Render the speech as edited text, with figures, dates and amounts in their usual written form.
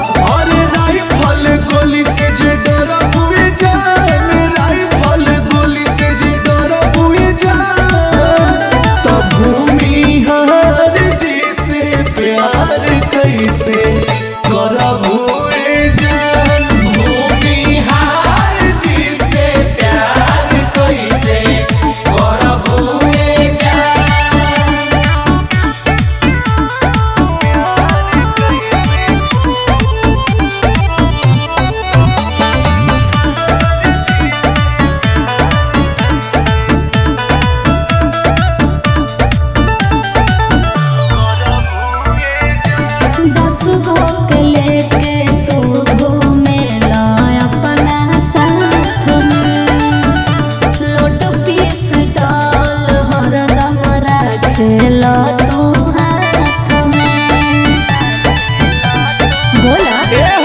अरे राइफल गोली से जे डरा हुए जान, राइफल गोली से जे डरा हुए जान, तब भूमि हार जी से प्यार कैसे करब हुए जान, भूमि हार जी से प्यार कैसे करब हुए जान। दस गो के लेके तू घूमेला अपना साथ में, लोट पीस डाल हरदम रखेला तू हाथ में। बोला